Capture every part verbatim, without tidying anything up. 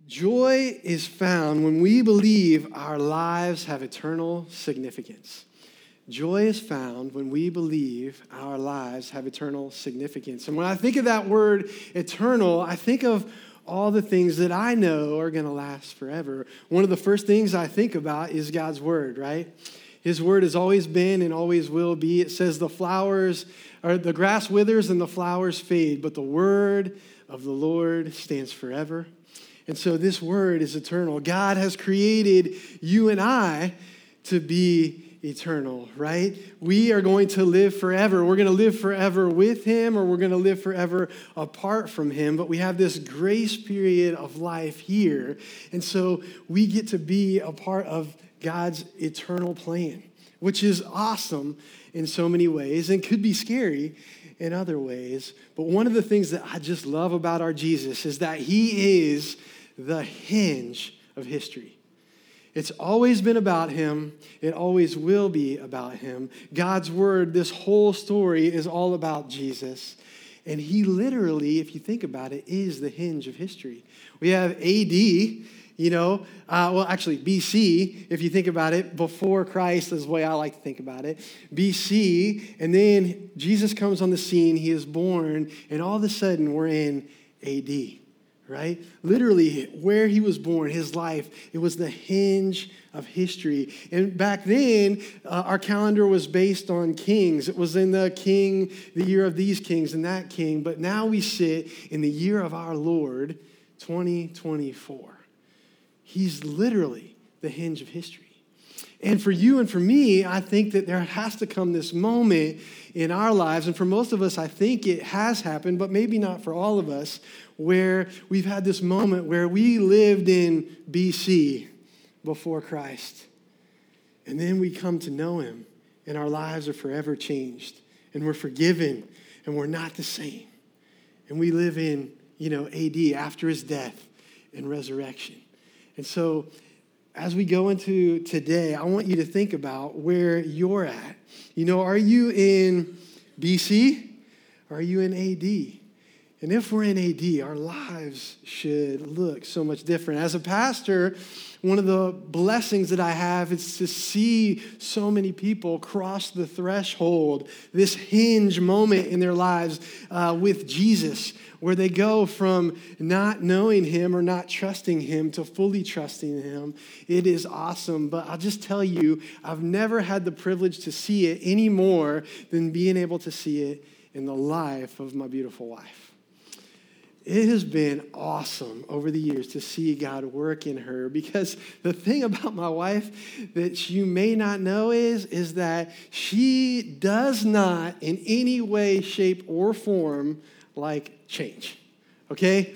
Joy is found when we believe our lives have eternal significance. Joy is found when we believe our lives have eternal significance. And when I think of that word eternal, I think of all the things that I know are going to last forever. One of the first things I think about is God's word, right? His word has always been and always will be. It says the flowers, or the grass withers and the flowers fade, but the word of the Lord stands forever. And so this word is eternal. God has created you and I to be eternal, right? We are going to live forever. We're going to live forever with him, or we're going to live forever apart from him. But we have this grace period of life here. And so we get to be a part of God's eternal plan, which is awesome in so many ways and could be scary in other ways. But one of the things that I just love about our Jesus is that he is the hinge of history. It's always been about him. It always will be about him. God's word, this whole story is all about Jesus. And he literally, if you think about it, is the hinge of history. We have A D, you know, uh, well, actually B C, if you think about it, before Christ is the way I like to think about it. B C, and then Jesus comes on the scene, he is born, and all of a sudden we're in A D. Right? Literally, where he was born, his life, it was the hinge of history. And back then, uh, our calendar was based on kings. It was in the king, the year of these kings and that king. But now we sit in the year of our Lord, twenty twenty-four. He's literally the hinge of history. And for you and for me, I think that there has to come this moment in our lives, and for most of us, I think it has happened, but maybe not for all of us, where we've had this moment where we lived in B C before Christ. And then we come to know him, and our lives are forever changed, and we're forgiven, and we're not the same. And we live in, you know, A D, after his death and resurrection. And so as we go into today, I want you to think about where you're at. You know, are you in B C? Or are you in A D? And if we're in A D, our lives should look so much different. As a pastor, one of the blessings that I have is to see so many people cross the threshold, this hinge moment in their lives uh, with Jesus, where they go from not knowing him or not trusting him to fully trusting him. It is awesome, but I'll just tell you, I've never had the privilege to see it any more than being able to see it in the life of my beautiful wife. It has been awesome over the years to see God work in her, because the thing about my wife that you may not know is, is that she does not in any way, shape, or form like change, okay?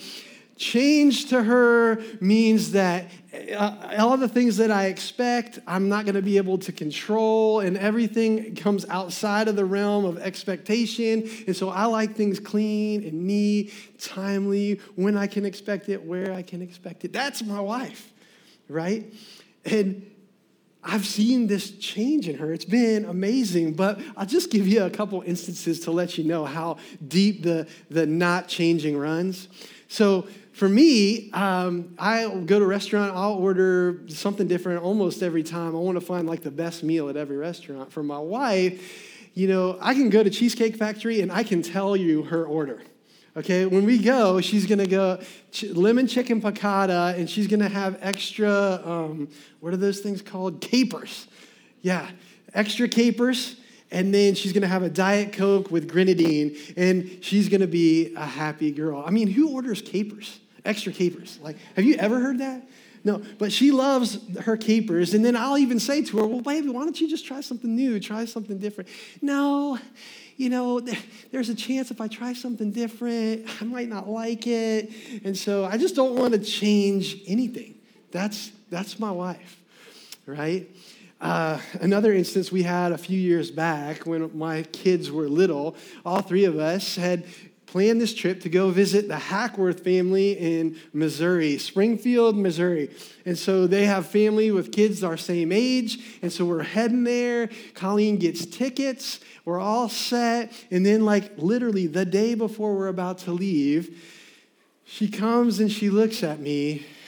Change to her means that uh, all the things that I expect, I'm not going to be able to control, and everything comes outside of the realm of expectation. And so I like things clean and neat, timely, when I can expect it, where I can expect it. That's my wife, right? And I've seen this change in her. It's been amazing, but I'll just give you a couple instances to let you know how deep the, the not changing runs. So for me, um, I go to a restaurant, I'll order something different almost every time. I want to find like the best meal at every restaurant. For my wife, you know, I can go to Cheesecake Factory and I can tell you her order. Okay, when we go, she's going to go ch- lemon chicken piccata, and she's going to have extra, um, what are those things called? Capers. Yeah, extra capers. And then she's going to have a Diet Coke with grenadine, and she's going to be a happy girl. I mean, who orders capers? Extra capers. Like, have you ever heard that? No, but she loves her capers. And then I'll even say to her, well, baby, why don't you just try something new? Try something different. No, you know, there's a chance if I try something different, I might not like it. And so I just don't want to change anything. That's, that's my wife, right? Uh, another instance we had a few years back when my kids were little, all three of us had planned this trip to go visit the Hackworth family in Missouri, Springfield, Missouri. And so they have family with kids our same age. And so we're heading there. Colleen gets tickets. We're all set. And then like literally the day before we're about to leave, she comes and she looks at me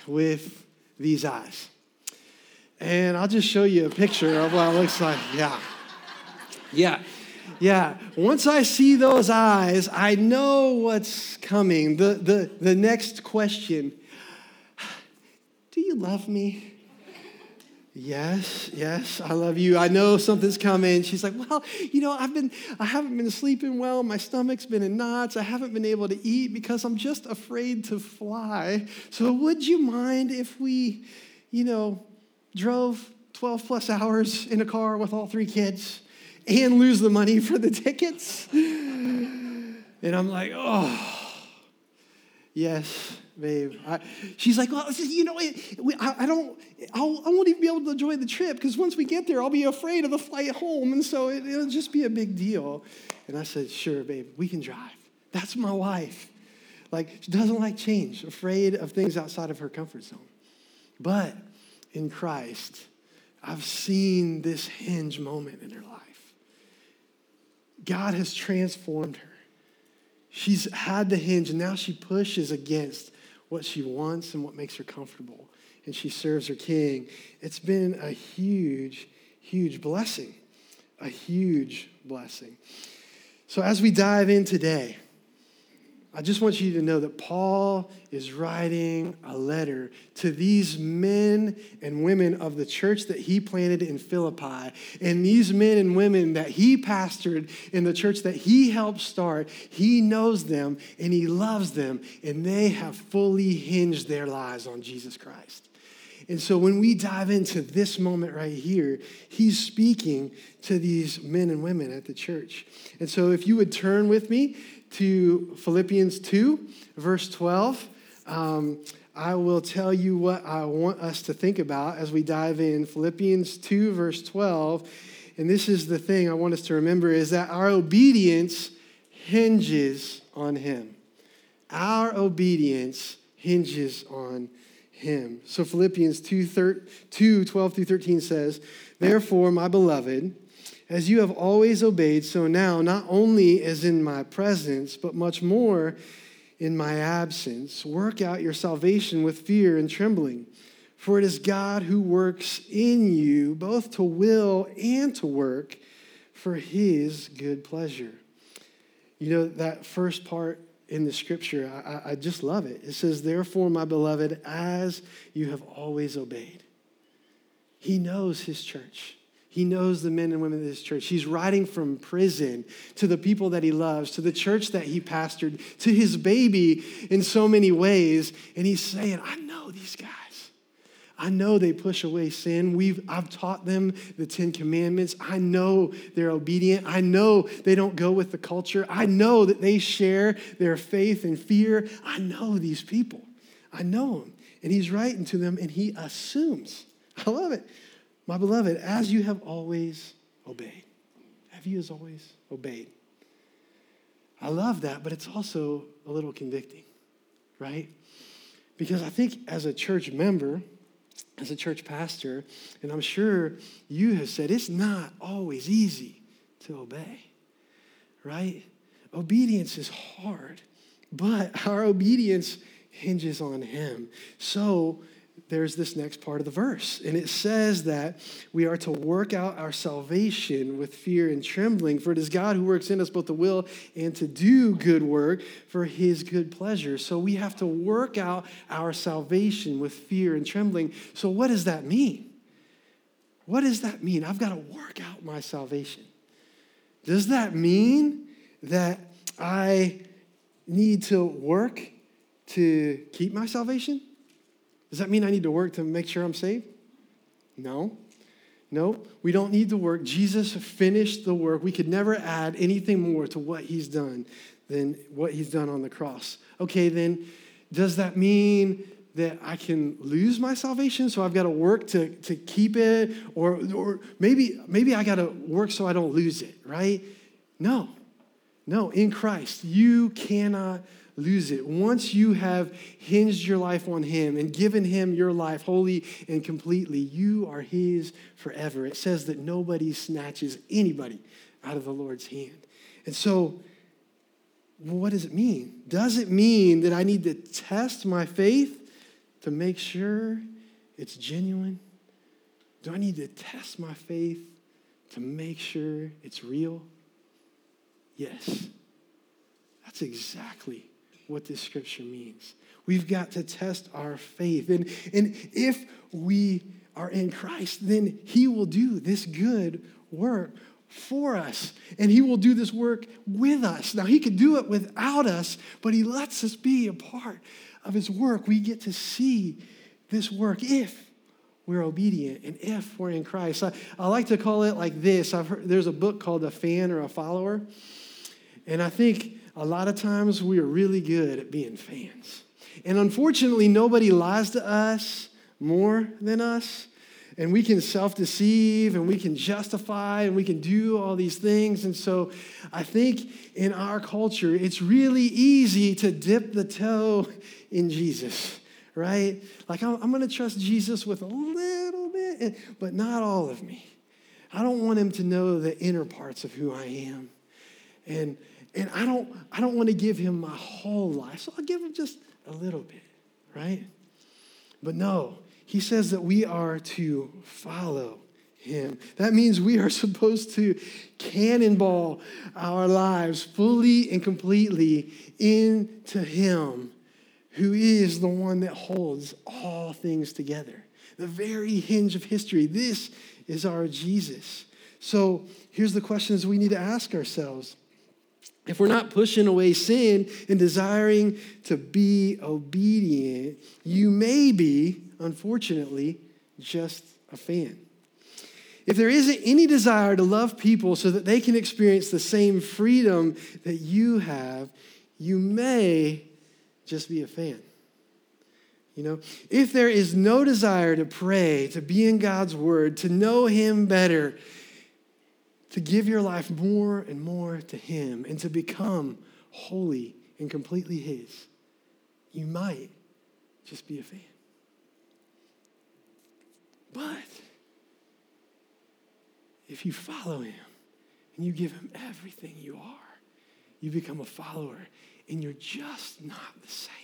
with these eyes. And I'll just show you a picture of what it looks like. Yeah. Yeah. Yeah. Once I see those eyes, I know what's coming. The, the, the next question, do you love me? Yes, yes, I love you. I know something's coming. She's like, well, you know, I've been, I haven't been sleeping well. My stomach's been in knots. I haven't been able to eat because I'm just afraid to fly. So would you mind if we, you know, drove twelve plus hours in a car with all three kids and lose the money for the tickets? And I'm like, oh, yes, babe. I, she's like, well, you know, it, we, I, I don't, I'll, I won't even be able to enjoy the trip because once we get there, I'll be afraid of the flight home. And so it, it'll just be a big deal. And I said, sure, babe, we can drive. That's my wife. Like, she doesn't like change, afraid of things outside of her comfort zone. But in Christ, I've seen this hinge moment in her life. God has transformed her. She's had the hinge, and now she pushes against what she wants and what makes her comfortable, and she serves her king. It's been a huge, huge blessing, a huge blessing. So as we dive in today, I just want you to know that Paul is writing a letter to these men and women of the church that he planted in Philippi. And these men and women that he pastored in the church that he helped start, he knows them and he loves them. And they have fully hinged their lives on Jesus Christ. And so when we dive into this moment right here, he's speaking to these men and women at the church. And so if you would turn with me to Philippians two, verse twelve. Um, I will tell you what I want us to think about as we dive in. Philippians two, verse twelve. And this is the thing I want us to remember, is that our obedience hinges on him. Our obedience hinges on him. So Philippians two, twelve through thirteen says, therefore, my beloved, as you have always obeyed, so now, not only as in my presence, but much more in my absence, work out your salvation with fear and trembling. For it is God who works in you, both to will and to work for his good pleasure. You know, that first part in the scripture, I, I just love it. It says, therefore, my beloved, as you have always obeyed. He knows his church. He knows the men and women of this church. He's writing from prison to the people that he loves, to the church that he pastored, to his baby in so many ways. And he's saying, I know these guys. I know they push away sin. We've, I've taught them the Ten Commandments. I know they're obedient. I know they don't go with the culture. I know that they share their faith and fear. I know these people. I know them. And he's writing to them, and he assumes. I love it. My beloved, as you have always obeyed. Have you as always obeyed? I love that, but it's also a little convicting, right? Because I think as a church member, as a church pastor, and I'm sure you have said, it's not always easy to obey, right? Obedience is hard, but our obedience hinges on him. So there's this next part of the verse, and it says that we are to work out our salvation with fear and trembling, for it is God who works in us both to will and to do good work for his good pleasure. So we have to work out our salvation with fear and trembling. So what does that mean? What does that mean? I've got to work out my salvation. Does that mean that I need to work to keep my salvation? Does that mean I need to work to make sure I'm saved? No. No, we don't need to work. Jesus finished the work. We could never add anything more to what he's done than what he's done on the cross. Okay, then, does that mean that I can lose my salvation, so I've got to work to, to keep it? Or, or maybe, maybe I got to work so I don't lose it, right? No. No, in Christ, you cannot lose it. Once you have hinged your life on him and given him your life wholly and completely, you are his forever. It says that nobody snatches anybody out of the Lord's hand. And so, what does it mean? Does it mean that I need to test my faith to make sure it's genuine? Do I need to test my faith to make sure it's real? Yes. That's exactly what this scripture means. We've got to test our faith. And, and if we are in Christ, then he will do this good work for us. And he will do this work with us. Now, he could do it without us, but he lets us be a part of his work. We get to see this work if we're obedient and if we're in Christ. I, I like to call it like this. I've heard, there's a book called A Fan or a Follower. And I think a lot of times we are really good at being fans. And unfortunately, nobody lies to us more than us. And we can self-deceive and we can justify and we can do all these things. And so I think in our culture, it's really easy to dip the toe in Jesus, right? Like, I'm, I'm going to trust Jesus with a little bit, but not all of me. I don't want him to know the inner parts of who I am. And and I don't, I don't want to give him my whole life, so I'll give him just a little bit, right? But no, he says that we are to follow him. That means we are supposed to cannonball our lives fully and completely into him, who is the one that holds all things together. The very hinge of history. This is our Jesus. So here's the questions we need to ask ourselves. If we're not pushing away sin and desiring to be obedient, you may be, unfortunately, just a fan. If there isn't any desire to love people so that they can experience the same freedom that you have, you may just be a fan. You know, if there is no desire to pray, to be in God's word, to know him better, to give your life more and more to him, and to become holy and completely his, you might just be a fan. But if you follow him and you give him everything you are, you become a follower, and you're just not the same.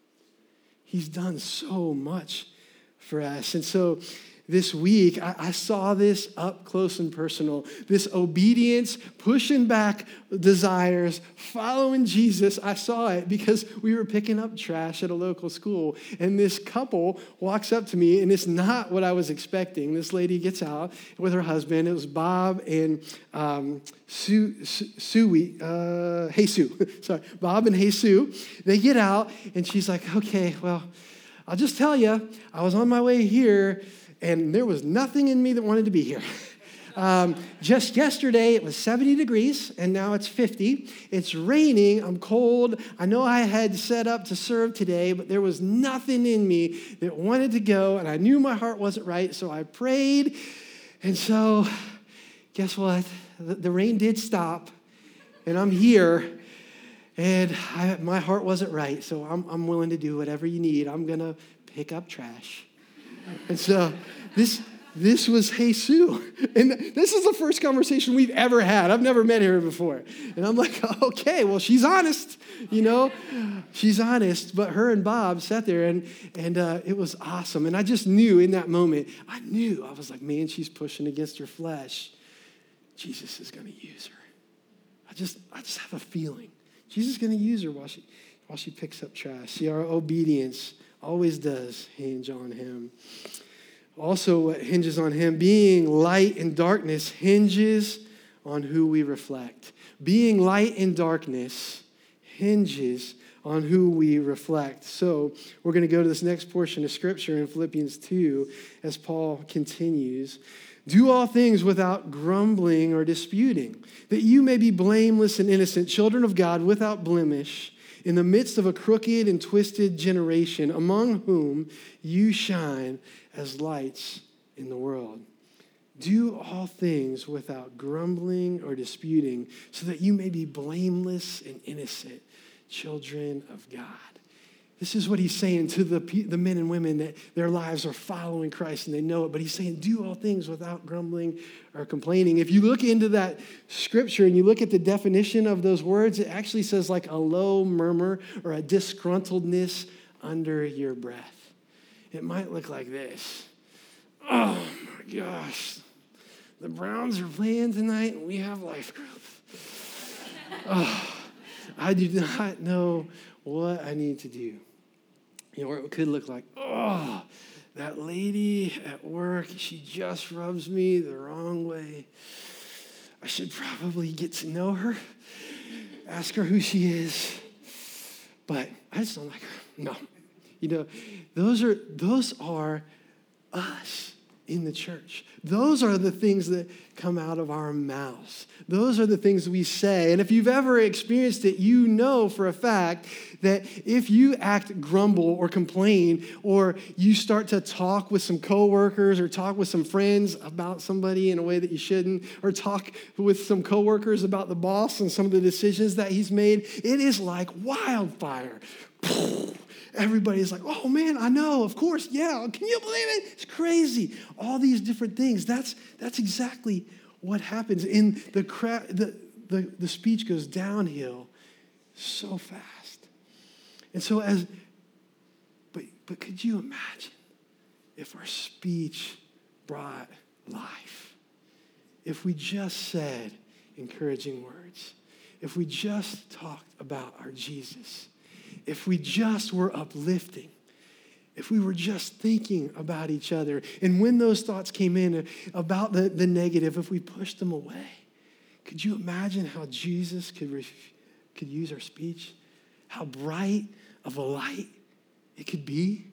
He's done so much for us. And so this week, I, I saw this up close and personal. This obedience, pushing back desires, following Jesus. I saw it because we were picking up trash at a local school. And this couple walks up to me, and it's not what I was expecting. This lady gets out with her husband. It was Bob and um, Sue, Sue, uh, Hey Sue. Sorry, Bob and Hey Sue. They get out, and she's like, okay, well, I'll just tell you, I was on my way here, and there was nothing in me that wanted to be here. Um, just yesterday, it was seventy degrees, and now it's fifty. It's raining. I'm cold. I know I had set up to serve today, but there was nothing in me that wanted to go, and I knew my heart wasn't right, so I prayed. And so, guess what? The, the rain did stop, and I'm here, and I, my heart wasn't right, so I'm, I'm willing to do whatever you need. I'm going to pick up trash. And so this this was Hey Sue. And this is the first conversation we've ever had. I've never met her before. And I'm like, okay, well, she's honest, you know. She's honest. But her and Bob sat there, and, and uh, it was awesome. And I just knew in that moment, I knew. I was like, man, she's pushing against her flesh. Jesus is going to use her. I just, I just have a feeling. Jesus is going to use her while she, while she picks up trash. See, our obedience always does hinge on him. Also, what hinges on him, being light in darkness hinges on who we reflect. Being light in darkness hinges on who we reflect. So we're going to go to this next portion of Scripture in Philippians two as Paul continues. Do all things without grumbling or disputing, that you may be blameless and innocent, children of God without blemish, in the midst of a crooked and twisted generation, among whom you shine as lights in the world. Do all things without grumbling or disputing, so that you may be blameless and innocent, children of God. This is what he's saying to the, the men and women that their lives are following Christ and they know it. But he's saying, do all things without grumbling or complaining. If you look into that scripture and you look at the definition of those words, it actually says like a low murmur or a disgruntledness under your breath. it might look like this. Oh my gosh. The Browns are playing tonight and we have life group. Oh, I do not know what I need to do. You know, or it could look like, oh, that lady at work, she just rubs me the wrong way. I should probably get to know her, ask her who she is, but I just don't like her. No. You know, those are those are us in the church. Those are the things that come out of our mouths. Those are the things we say. And if you've ever experienced it, you know for a fact that if you act grumble or complain, or you start to talk with some coworkers or talk with some friends about somebody in a way that you shouldn't, or talk with some coworkers about the boss and some of the decisions that he's made, it is like wildfire. Everybody's like, oh man, I know, of course, yeah, can you believe it? It's crazy. All these different things. That's that's exactly what happens. In the cra- the, the, the speech goes downhill so fast. And so as, but but could you imagine if our speech brought life? If we just said encouraging words, if we just talked about our Jesus, if we just were uplifting, if we were just thinking about each other, and when those thoughts came in about the, the negative, if we pushed them away, could you imagine how Jesus could, ref- could use our speech? How bright of a light it could be?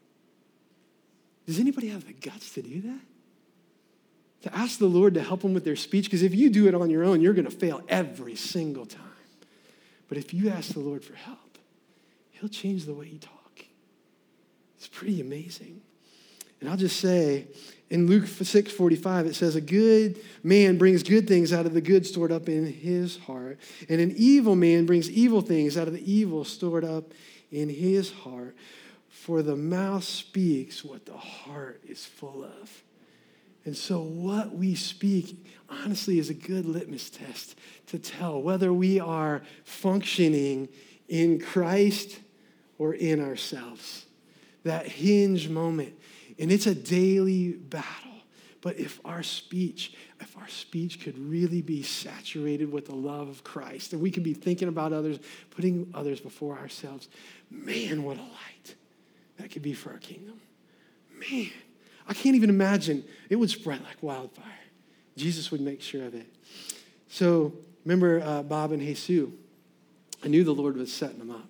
Does anybody have the guts to do that? To ask the Lord to help them with their speech? Because if you do it on your own, you're going to fail every single time. But if you ask the Lord for help, He'll change the way you talk. It's pretty amazing. And I'll just say, in Luke six forty-five, it says, a good man brings good things out of the good stored up in his heart, and an evil man brings evil things out of the evil stored up in his heart. For the mouth speaks what the heart is full of. And so what we speak, honestly, is a good litmus test to tell whether we are functioning in Christ or in ourselves. That hinge moment. And it's a daily battle. But if our speech, if our speech could really be saturated with the love of Christ, and we could be thinking about others, putting others before ourselves, man, what a light that could be for our kingdom. Man, I can't even imagine. It would spread like wildfire. Jesus would make sure of it. So remember uh, Bob and Jesus? I knew the Lord was setting them up.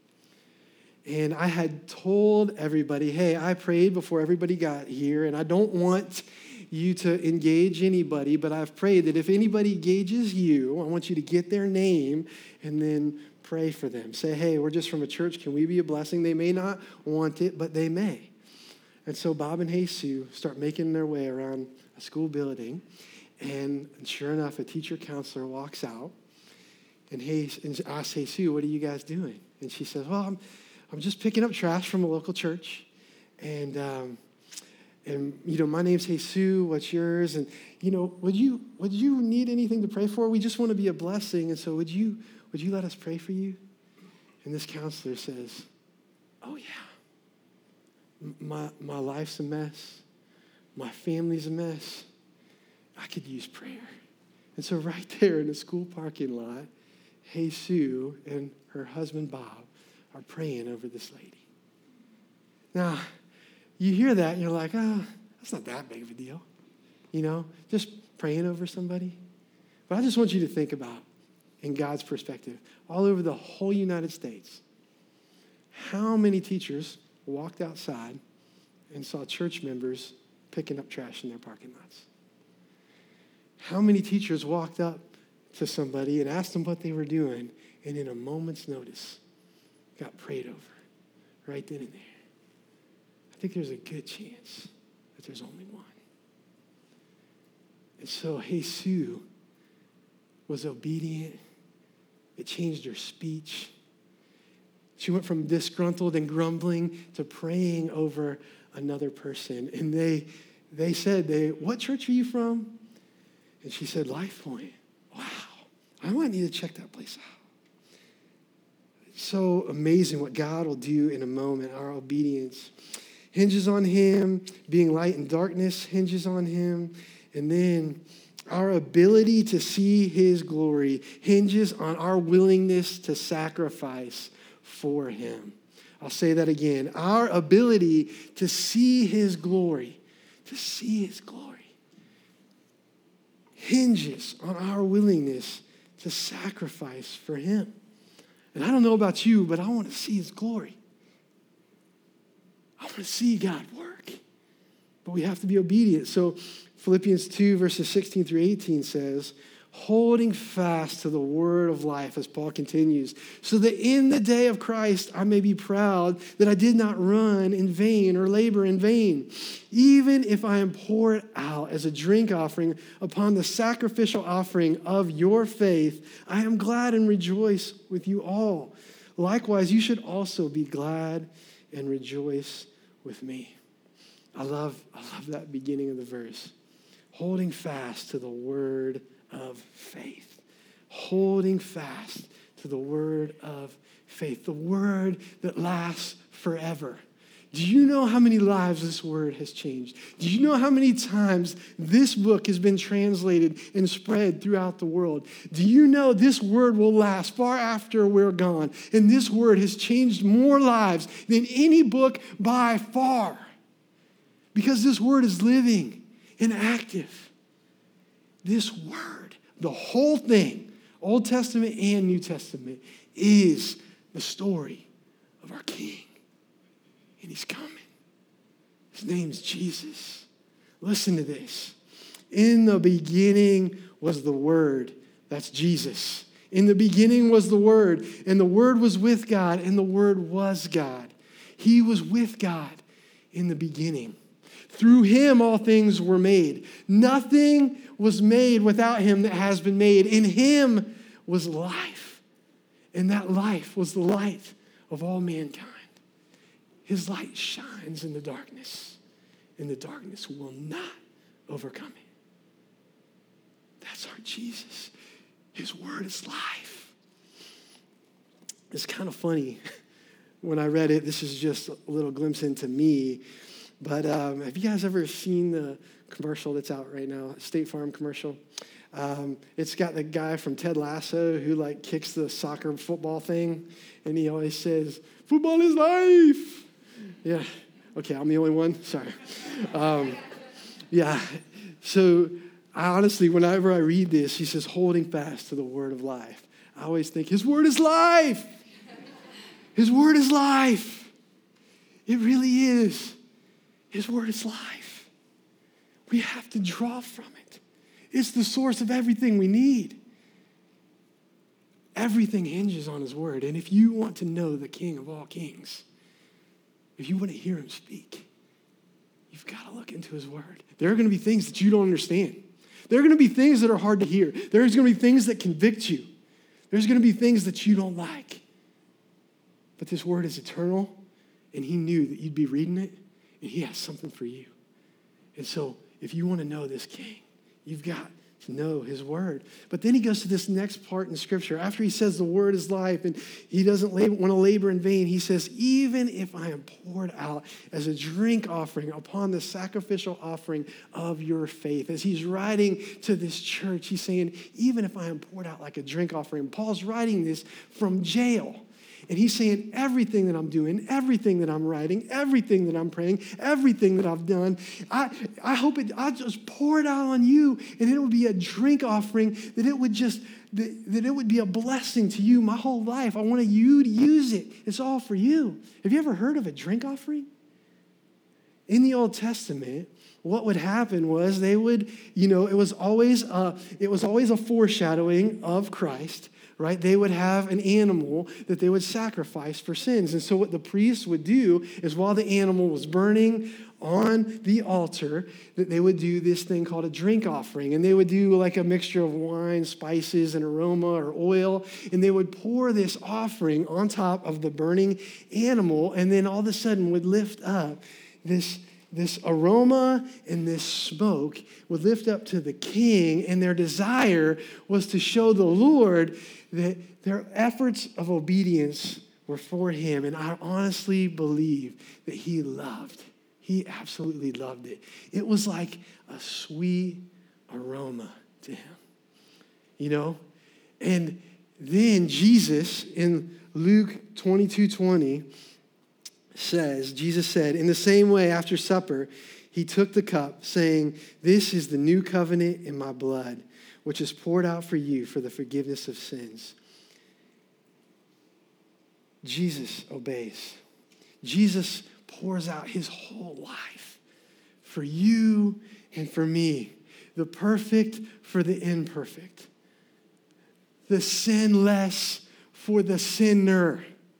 And I had told everybody, hey, I prayed before everybody got here, and I don't want you to engage anybody, but I've prayed that if anybody engages you, I want you to get their name and then pray for them. Say, hey, we're just from a church. Can we be a blessing? They may not want it, but they may. And so Bob and Jesus start making their way around a school building, and sure enough, a teacher counselor walks out, and, hey, and asks Jesus, what are you guys doing? And she says, well, I'm I'm just picking up trash from a local church. And, um, and you know, my name's Jesus. What's yours? And, you know, would you would you need anything to pray for? We just want to be a blessing. And so would you would you let us pray for you? And this counselor says, oh, yeah. My, my life's a mess. My family's a mess. I could use prayer. And so right there in the school parking lot, Jesus and her husband, Bob, are praying over this lady. Now, you hear that and you're like, oh, that's not that big of a deal. You know, just praying over somebody. But I just want you to think about, in God's perspective, all over the whole United States, how many teachers walked outside and saw church members picking up trash in their parking lots? How many teachers walked up to somebody and asked them what they were doing, and in a moment's notice, got prayed over right then and there? I think there's a good chance that there's only one. And so Jesus was obedient. It changed her speech. She went from disgruntled and grumbling to praying over another person. And they they said, they, what church are you from? And she said, Life Point. Wow, I might need to check that place out. So amazing what God will do in a moment, our obedience. hinges on him. Being light and darkness hinges on him. And then our ability to see his glory hinges on our willingness to sacrifice for him. I'll say that again. Our ability to see his glory, to see his glory, hinges on our willingness to sacrifice for him. And I don't know about you, but I want to see his glory. I want to see God work. But we have to be obedient. So Philippians two, verses sixteen through eighteen says, holding fast to the word of life, as Paul continues, so that in the day of Christ I may be proud that I did not run in vain or labor in vain, even if I am poured out as a drink offering upon the sacrificial offering of your faith. I am glad and rejoice with you all. Likewise, you should also be glad and rejoice with me. I love, I love that beginning of the verse. Holding fast to the word of faith. Holding fast to the word of faith. The word that lasts forever. Do you know how many lives this word has changed? Do you know how many times this book has been translated and spread throughout the world? Do you know this word will last far after we're gone? And this word has changed more lives than any book by far. Because this word is living and active. This word, the whole thing, Old Testament and New Testament, is the story of our King. And he's coming. His name's Jesus. Listen to this. In the beginning was the Word. That's Jesus. In the beginning was the Word, and the Word was with God, and the Word was God. He was with God in the beginning. Through him all things were made. Nothing was made without him that has been made. In him was life, and that life was the light of all mankind. His light shines in the darkness, and the darkness will not overcome it. That's our Jesus. His word is life. It's kind of funny when I read it. This is just a little glimpse into me. But um, have you guys ever seen the commercial that's out right now, State Farm commercial? Um, it's got the guy from Ted Lasso who like kicks the soccer football thing, and he always says, "Football is life." Yeah. Okay, I'm the only one. Sorry. Um, yeah. So I honestly, whenever I read this, he says, "Holding fast to the word of life." I always think his word is life. His word is life. It really is. His word is life. We have to draw from it. It's the source of everything we need. Everything hinges on his word. And if you want to know the King of all kings, if you want to hear him speak, you've got to look into his word. There are going to be things that you don't understand. There are going to be things that are hard to hear. There's going to be things that convict you. There's going to be things that you don't like. But this word is eternal, and he knew that you'd be reading it, and he has something for you. And so if you want to know this King, you've got to know his word. But then he goes to this next part in Scripture. After he says the word is life and he doesn't want to labor in vain, he says, even if I am poured out as a drink offering upon the sacrificial offering of your faith. As he's writing to this church, he's saying, even if I am poured out like a drink offering. Paul's writing this from jail. And he's saying everything that I'm doing, everything that I'm writing, everything that I'm praying, everything that I've done, I, I hope it, I just pour it out on you, and it would be a drink offering, that it would just, that, that it would be a blessing to you my whole life. I want you to use it. It's all for you. Have you ever heard of a drink offering? In the Old Testament, what would happen was they would, you know, it was always a, it was always a foreshadowing of Christ. Right? They would have an animal that they would sacrifice for sins. And so what the priests would do is while the animal was burning on the altar, that they would do this thing called a drink offering. And they would do like a mixture of wine, spices, and aroma or oil. And they would pour this offering on top of the burning animal, and then all of a sudden would lift up this This aroma and this smoke would lift up to the king, and their desire was to show the Lord that their efforts of obedience were for him. And I honestly believe that he loved He absolutely loved it. It was like a sweet aroma to him, you know? And then Jesus in Luke twenty-two twenty says, Jesus said, in the same way after supper, he took the cup saying, this is the new covenant in my blood, which is poured out for you for the forgiveness of sins. Jesus obeys. Jesus pours out his whole life for you and for me, the perfect for the imperfect, the sinless for the sinner.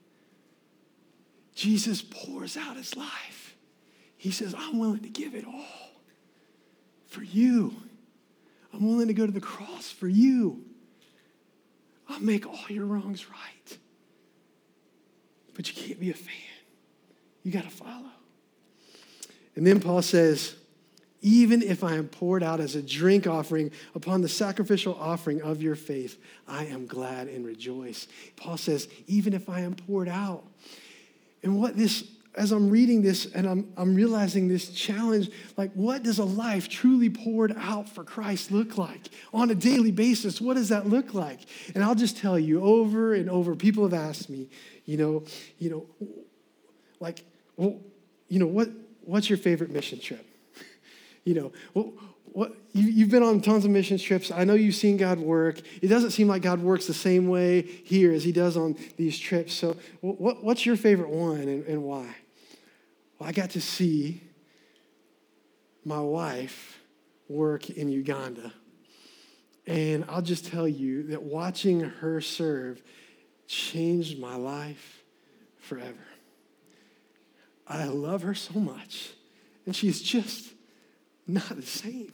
Jesus pours out his life. He says, I'm willing to give it all for you. I'm willing to go to the cross for you. I'll make all your wrongs right. But you can't be a fan. You got to follow. And then Paul says, even if I am poured out as a drink offering upon the sacrificial offering of your faith, I am glad and rejoice. Paul says, even if I am poured out. And what this, as I'm reading this and I'm, I'm realizing this challenge, like what does a life truly poured out for Christ look like? On a daily basis, what does that look like? And I'll just tell you over and over, people have asked me, you know, you know, like, well, you know, what, what's your favorite mission trip? You know, well, what, you, you've been on tons of mission trips. I know you've seen God work. It doesn't seem like God works the same way here as he does on these trips. So what, what's your favorite one and, and why? Well, I got to see my wife work in Uganda. And I'll just tell you that watching her serve changed my life forever. I love her so much. And she's just not the same.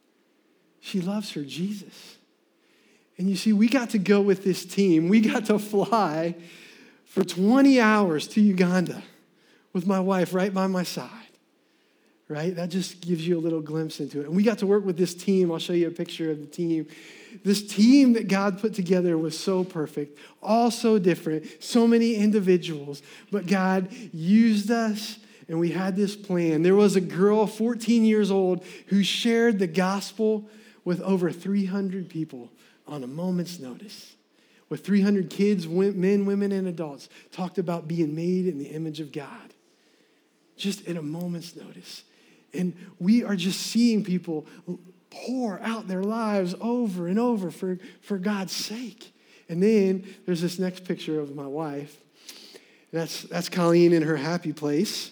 She loves her Jesus. And you see, we got to go with this team. We got to fly for twenty hours to Uganda with my wife right by my side, right? That just gives you a little glimpse into it. And we got to work with this team. I'll show you a picture of the team. This team that God put together was so perfect, all so different, so many individuals, but God used us. And we had this plan. There was a girl, fourteen years old, who shared the gospel with over three hundred people on a moment's notice. With three hundred kids, men, women, and adults, talked about being made in the image of God. Just at a moment's notice. And we are just seeing people pour out their lives over and over for, for God's sake. And then there's this next picture of my wife. That's, that's Colleen in her happy place.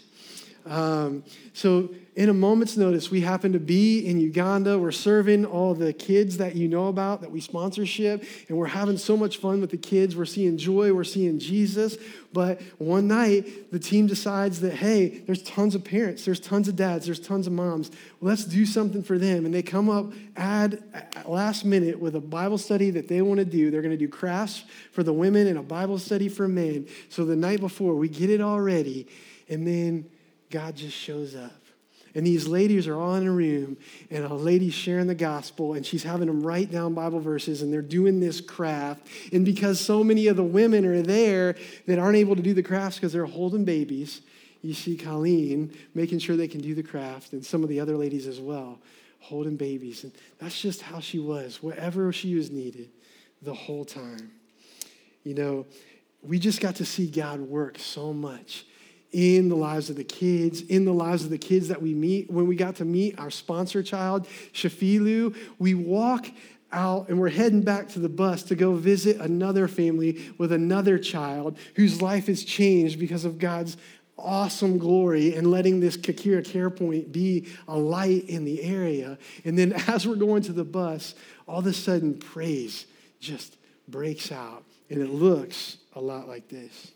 Um, so in a moment's notice, we happen to be in Uganda. We're serving all the kids that you know about that we sponsorship, and we're having so much fun with the kids. We're seeing joy. We're seeing Jesus. But one night, the team decides that, hey, there's tons of parents. There's tons of dads. There's tons of moms. Well, let's do something for them. And they come up add last minute with a Bible study that they want to do. They're going to do crafts for the women and a Bible study for men. So the night before, we get it all ready, and then God just shows up. And these ladies are all in a room, and a lady's sharing the gospel, and she's having them write down Bible verses, and they're doing this craft. And because so many of the women are there that aren't able to do the crafts because they're holding babies, you see Colleen making sure they can do the craft, and some of the other ladies as well, holding babies. And that's just how she was, wherever she was needed the whole time. You know, we just got to see God work so much in the lives of the kids, in the lives of the kids that we meet. When we got to meet our sponsor child, Shafilu, we walk out and we're heading back to the bus to go visit another family with another child whose life has changed because of God's awesome glory and letting this Kakira Care Point be a light in the area. And then as we're going to the bus, all of a sudden praise just breaks out, and it looks a lot like this.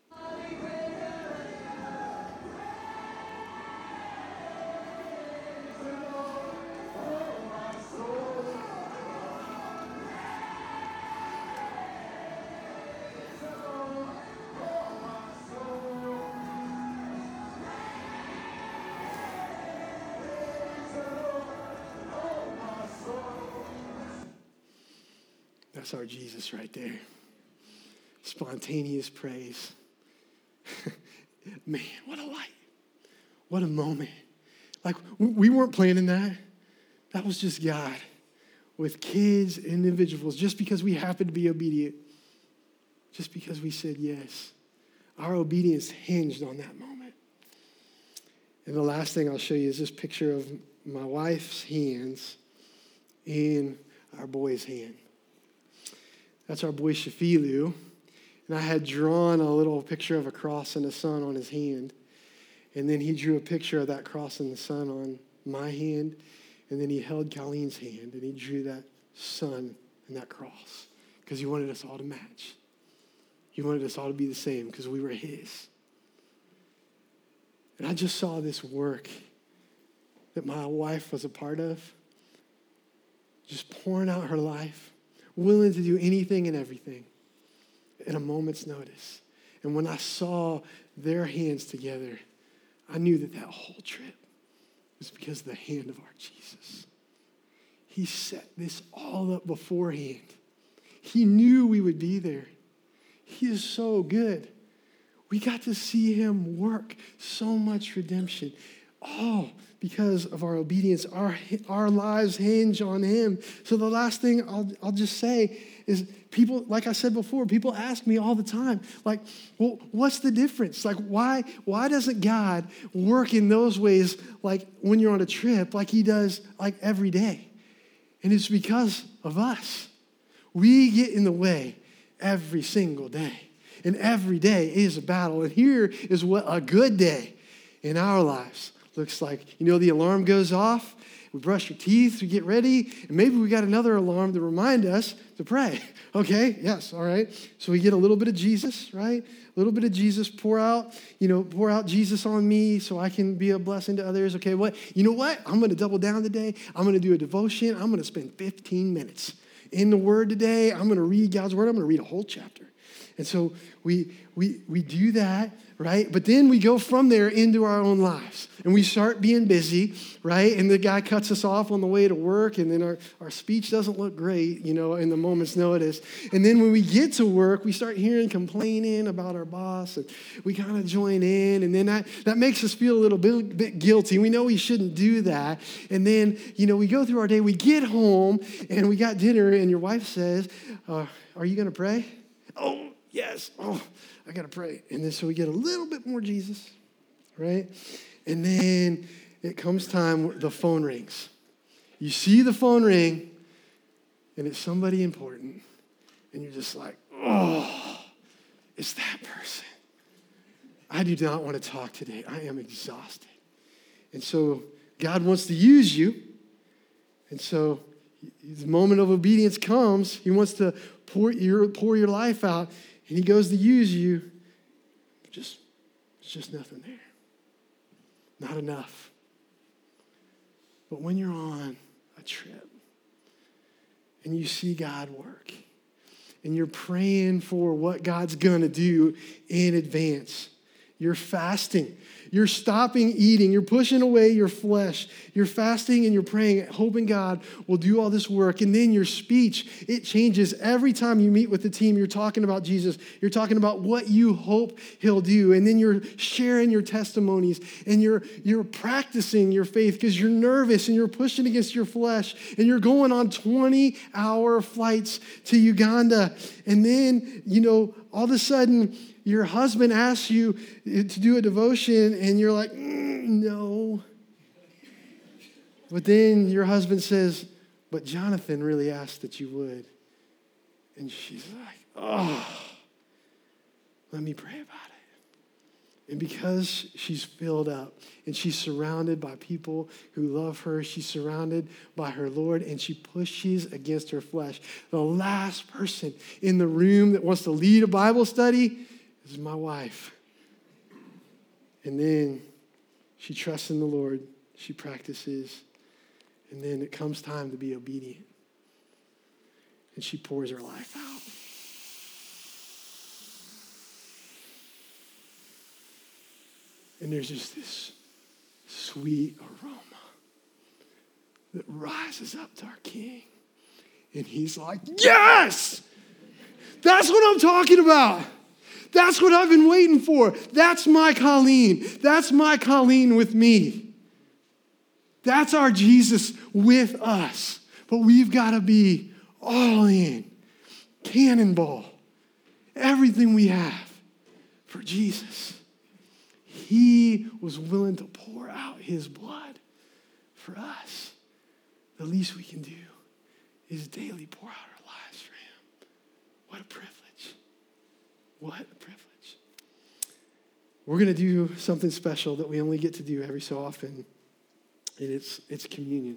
That's our Jesus right there. Spontaneous praise. Man, what a light. What a moment. Like, we weren't planning that. That was just God with kids, individuals, just because we happened to be obedient, just because we said yes. Our obedience hinged on that moment. And the last thing I'll show you is this picture of my wife's hands in our boy's hand. That's our boy Shafilu. And I had drawn a little picture of a cross and a sun on his hand. And then he drew a picture of that cross and the sun on my hand. And then he held Colleen's hand and he drew that sun and that cross because he wanted us all to match. He wanted us all to be the same because we were his. And I just saw this work that my wife was a part of, just pouring out her life, willing to do anything and everything at a moment's notice. And when I saw their hands together, I knew that that whole trip was because of the hand of our Jesus. He set this all up beforehand. He knew we would be there. He is so good. We got to see him work so much redemption, all because of our obedience. Our, our lives hinge on him. So the last thing I'll, I'll just say is people, like I said before, people ask me all the time, like, well, what's the difference? Like, why, why doesn't God work in those ways like when you're on a trip like he does like every day? And it's because of us. We get in the way every single day. And every day is a battle. And here is what a good day in our lives looks like. You know, the alarm goes off. We brush your teeth. We get ready. And maybe we got another alarm to remind us to pray. Okay? Yes. All right. So we get a little bit of Jesus, right? A little bit of Jesus. Pour out, you know, pour out Jesus on me so I can be a blessing to others. Okay, what? You know what? I'm going to double down today. I'm going to do a devotion. I'm going to spend fifteen minutes in the Word today. I'm going to read God's Word. I'm going to read a whole chapter. And so we we we do that, right? But then we go from there into our own lives. And we start being busy, right? And the guy cuts us off on the way to work, and then our, our speech doesn't look great, you know, in the moment's notice. And then when we get to work, we start hearing complaining about our boss, and we kind of join in, and then that, that makes us feel a little bit, bit guilty. We know we shouldn't do that. And then, you know, we go through our day, we get home, and we got dinner, and your wife says, uh, are you going to pray? Oh, yes. Oh, I got to pray. And then so we get a little bit more Jesus, right? And then it comes time, the phone rings. You see the phone ring, and it's somebody important. And you're just like, oh, it's that person. I do not want to talk today. I am exhausted. And so God wants to use you. And so the moment of obedience comes. He wants to pour your, pour your life out. And he goes to use you. Just, there's just nothing there. Not enough. But when you're on a trip and you see God work and you're praying for what God's going to do in advance, you're fasting. You're stopping eating. You're pushing away your flesh. You're fasting and you're praying, hoping God will do all this work. And then your speech, it changes every time you meet with the team. You're talking about Jesus. You're talking about what you hope he'll do. And then you're sharing your testimonies and you're, you're practicing your faith because you're nervous and you're pushing against your flesh. And you're going on twenty-hour flights to Uganda. And then, you know, all of a sudden, your husband asks you to do a devotion, and you're like, mm, no. But then your husband says, but Jonathan really asked that you would. And she's like, oh, let me pray about it. And because she's filled up and she's surrounded by people who love her, she's surrounded by her Lord, and she pushes against her flesh. The last person in the room that wants to lead a Bible study is my wife. And then she trusts in the Lord. She practices. And then it comes time to be obedient. And she pours her life out. And there's just this sweet aroma that rises up to our King. And he's like, yes! That's what I'm talking about. That's what I've been waiting for. That's my Colleen. That's my Colleen with me. That's our Jesus with us. But we've got to be all in, cannonball, everything we have for Jesus. He was willing to pour out his blood for us. The least we can do is daily pour out our lives for him. What a privilege. What a privilege. We're going to do something special that we only get to do every so often, and it's, it's communion.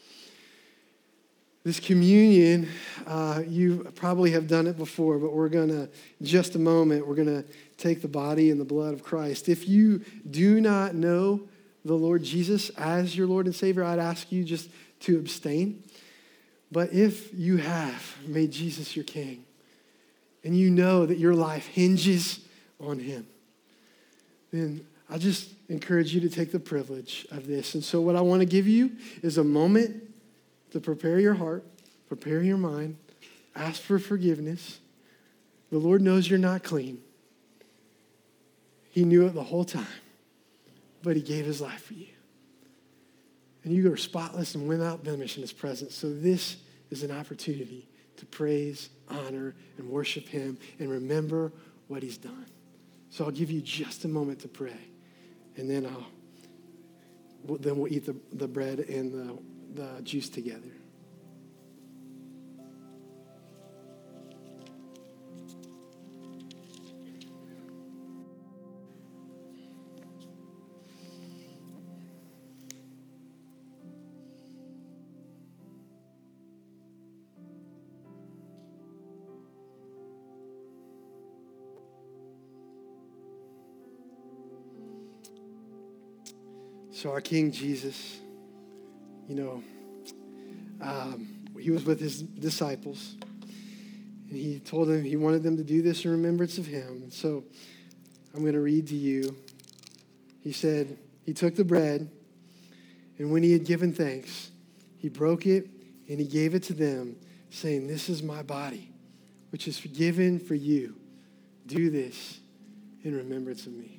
This communion, uh, you probably have done it before, but we're going to, in just a moment, we're going to take the body and the blood of Christ. If you do not know the Lord Jesus as your Lord and Savior, I'd ask you just to abstain. But if you have made Jesus your King, and you know that your life hinges on him, then I just encourage you to take the privilege of this. And so what I want to give you is a moment to prepare your heart, prepare your mind, ask for forgiveness. The Lord knows you're not clean. He knew it the whole time, but he gave his life for you. And you are spotless and without blemish in his presence. So this is an opportunity to praise, honor, and worship him and remember what he's done. So I'll give you just a moment to pray, and then I'll well, then we'll eat the, the bread and the the juice together. So our King Jesus, you know, um, he was with his disciples, and he told them he wanted them to do this in remembrance of him. And so I'm going to read to you. He said, he took the bread, and when he had given thanks, he broke it, and he gave it to them, saying, "This is my body, which is given for you. Do this in remembrance of me."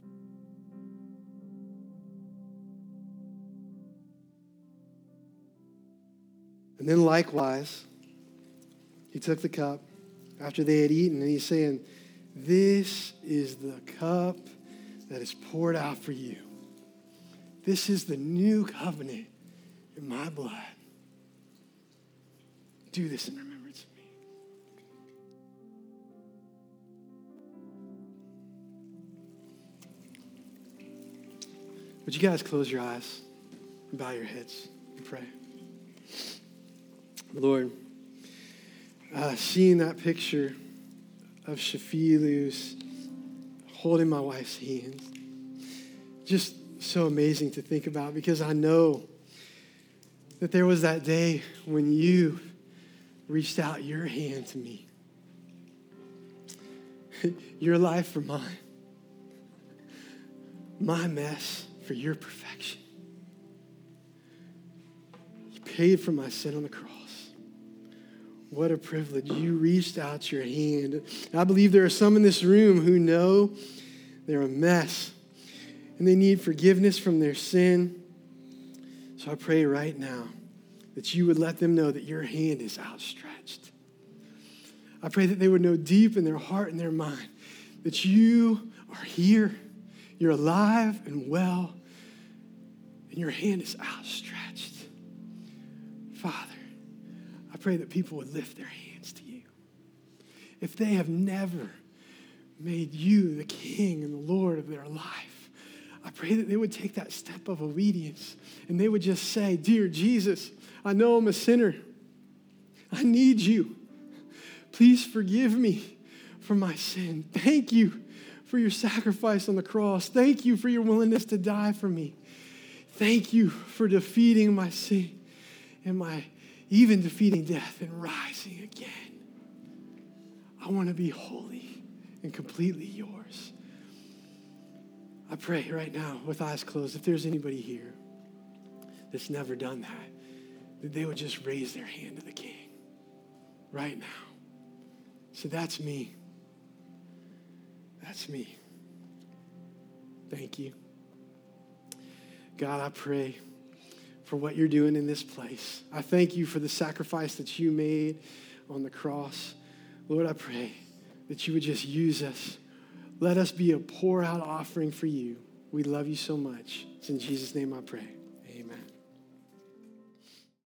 And then likewise, he took the cup after they had eaten, and he's saying, "This is the cup that is poured out for you. This is the new covenant in my blood. Do this in remembrance of me." Would you guys close your eyes and bow your heads and pray? Lord, uh, seeing that picture of Shafilu's holding my wife's hands, just so amazing to think about, because I know that there was that day when you reached out your hand to me. Your life for mine. My mess for your perfection. You paid for my sin on the cross. What a privilege. You reached out your hand. And I believe there are some in this room who know they're a mess and they need forgiveness from their sin. So I pray right now that you would let them know that your hand is outstretched. I pray that they would know deep in their heart and their mind that you are here, you're alive and well, and your hand is outstretched. Father, I pray that people would lift their hands to you. If they have never made you the King and the Lord of their life, I pray that they would take that step of obedience and they would just say, "Dear Jesus, I know I'm a sinner. I need you. Please forgive me for my sin. Thank you for your sacrifice on the cross. Thank you for your willingness to die for me. Thank you for defeating my sin and my even defeating death and rising again. I want to be holy and completely yours." I pray right now with eyes closed, if there's anybody here that's never done that, that they would just raise their hand to the King right now. So that's me. That's me. Thank you. God, I pray for what you're doing in this place. I thank you for the sacrifice that you made on the cross. Lord, I pray that you would just use us. Let us be a pour out offering for you. We love you so much. It's in Jesus' name I pray. Amen.